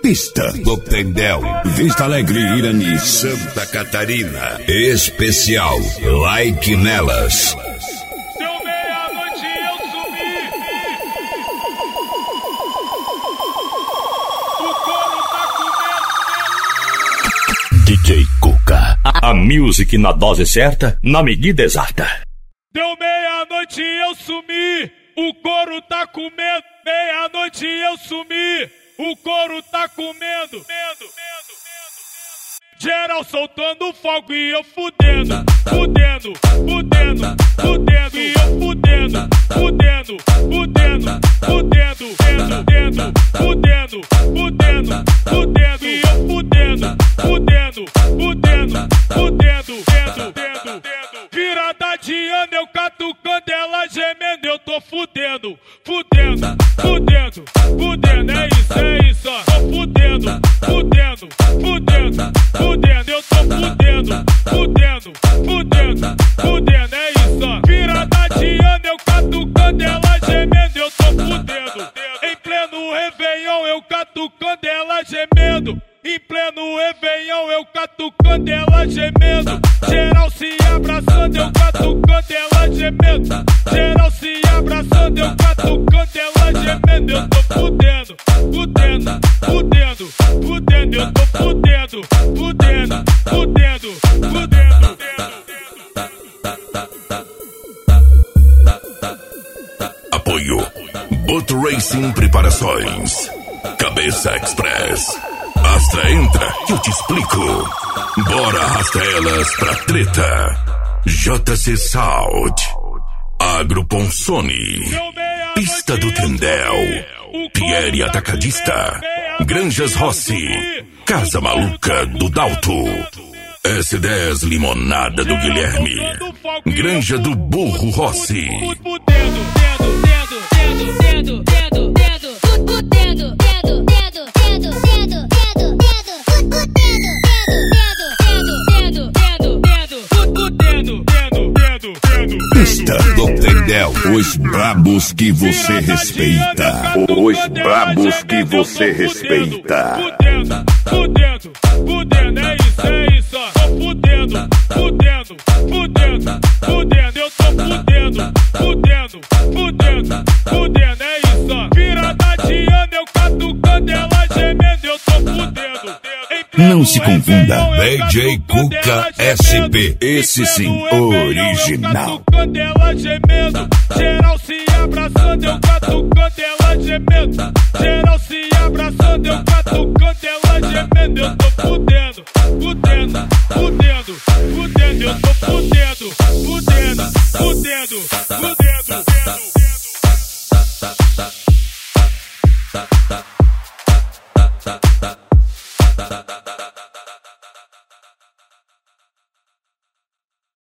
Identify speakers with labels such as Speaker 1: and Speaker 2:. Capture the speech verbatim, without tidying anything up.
Speaker 1: Pista do Tendel, Vista Alegre, Irani, Santa Catarina. Especial Like Nelas.
Speaker 2: Deu meia-noite e eu sumi. O couro tá comendo.
Speaker 3: D J Cuca. A music na dose certa, na medida exata.
Speaker 2: Deu meia-noite e eu sumi. O couro tá comendo. Meia-noite e eu sumi. O couro tá comendo. Medo, medo, medo. Geral soltando fogo e eu fudendo. Fudendo, fudendo, fudendo. E eu fudendo, fudendo, fudendo, fudendo, fudendo, fudendo, fudendo, fudendo. E eu fudendo, fudendo, fudendo, fudendo, fudendo, fudendo. Virada de ano eu catucando ela gemendo. Eu tô fudendo, fudendo, fudendo, fudendo. É isso, é isso, ó. Tô fudendo, fudendo, fudendo, fudendo. Eu tô fudendo, fudendo, fudendo, fudendo. É isso, ó. Virada de ano eu catucando ela gemendo. Eu tô fudendo. Em pleno Réveillon eu catucando ela gemendo. Em pleno Réveillon eu catucando ela gemendo. Geral se abraçando, eu catucando ela gemendo. Geral se abraçando, eu catucando ela gemendo. Eu tô fudendo, fudendo, fudendo, fudendo. Eu tô fudendo, fudendo, fudendo, fudendo.
Speaker 1: Apoio Boat Racing Preparações, Cabeça Express. Astra entra que eu te explico. Bora arrasta elas pra treta. J C Sound, Agroponsone, Pista do Tendel, Pierre Atacadista, Granjas Rossi, Casa Maluca do Dalto, S dez Limonada do Guilherme, Granja do Burro Rossi. Pista do Tendel, os brabos que você respeita. Os brabos que você respeita.
Speaker 2: Fudendo, fudendo, fudendo, é isso, é isso, ó. Tô fudendo, fudendo, fudendo, fudendo. Eu tô fudendo, fudendo, fudendo, fudendo, é isso, ó. Virada de ano eu catucando ela gemendo. Eu tô fudendo.
Speaker 1: Não se confunda, D J Cuca S P, esse sim, original.
Speaker 2: Catucando ela gemendo. Geral se abraçando, eu catucando ela gemendo. Geral se abraçando, eu catucando ela gemendo. Eu tô fudendo, fudendo, fudendo, fudendo. Eu tô fudendo, fudendo, fudendo, fudendo.